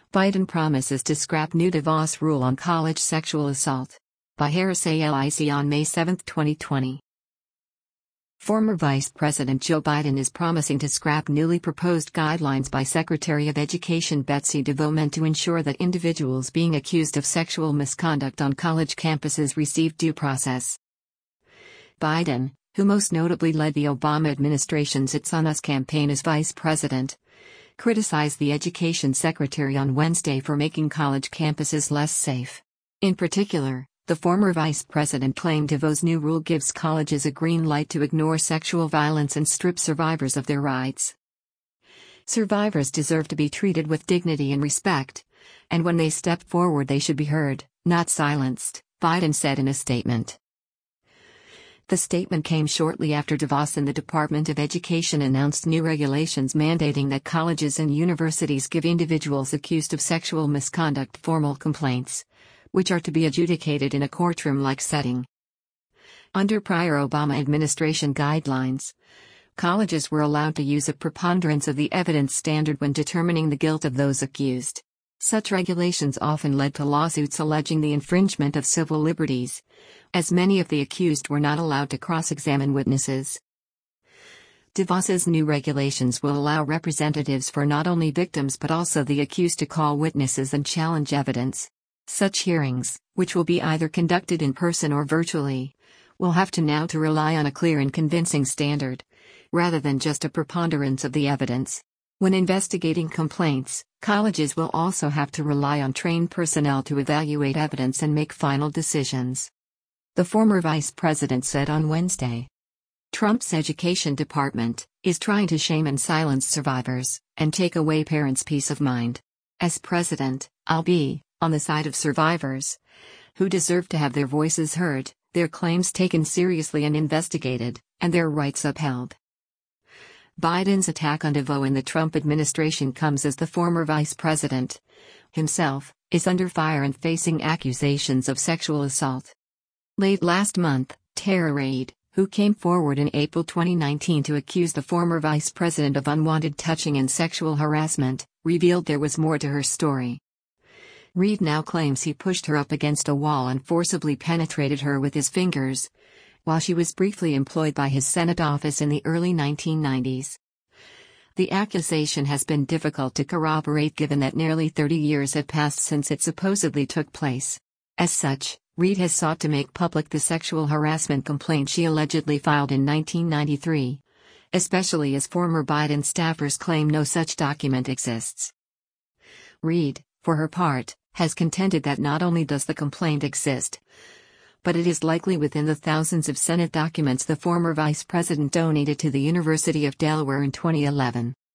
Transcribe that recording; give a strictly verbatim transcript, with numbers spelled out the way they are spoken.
Biden promises to scrap new DeVos rule on college sexual assault. By Harris A L I C on May seventh, twenty twenty. Former Vice President Joe Biden is promising to scrap newly proposed guidelines by Secretary of Education Betsy DeVos meant to ensure that individuals being accused of sexual misconduct on college campuses receive due process. Biden, who most notably led the Obama administration's It's On Us campaign as vice president, criticized the education secretary on Wednesday for making college campuses less safe. In particular, the former vice president claimed DeVos' new rule gives colleges a green light to ignore sexual violence and strip survivors of their rights. Survivors deserve to be treated with dignity and respect, and when they step forward they should be heard, not silenced, Biden said in a statement. The statement came shortly after DeVos and the Department of Education announced new regulations mandating that colleges and universities give individuals accused of sexual misconduct formal complaints, which are to be adjudicated in a courtroom-like setting. Under prior Obama administration guidelines, colleges were allowed to use a preponderance of the evidence standard when determining the guilt of those accused. Such regulations often led to lawsuits alleging the infringement of civil liberties, as many of the accused were not allowed to cross-examine witnesses. DeVos's new regulations will allow representatives for not only victims but also the accused to call witnesses and challenge evidence. Such hearings, which will be either conducted in person or virtually, will have to now to rely on a clear and convincing standard, rather than just a preponderance of the evidence. When investigating complaints, colleges will also have to rely on trained personnel to evaluate evidence and make final decisions. The former vice president said on Wednesday. Trump's education department is trying to shame and silence survivors, and take away parents' peace of mind. As president, I'll be on the side of survivors, who deserve to have their voices heard, their claims taken seriously and investigated, and their rights upheld. Biden's attack on DeVos in the Trump administration comes as the former vice president, himself, is under fire and facing accusations of sexual assault. Late last month, Tara Reade, who came forward in April twenty nineteen to accuse the former vice president of unwanted touching and sexual harassment, revealed there was more to her story. Reade now claims he pushed her up against a wall and forcibly penetrated her with his fingers, while she was briefly employed by his Senate office in the early nineteen nineties. The accusation has been difficult to corroborate given that nearly thirty years have passed since it supposedly took place. As such, Reade has sought to make public the sexual harassment complaint she allegedly filed in nineteen ninety-three, especially as former Biden staffers claim no such document exists. Reade, for her part, has contended that not only does the complaint exist, but it is likely within the thousands of Senate documents the former vice president donated to the University of Delaware in twenty eleven.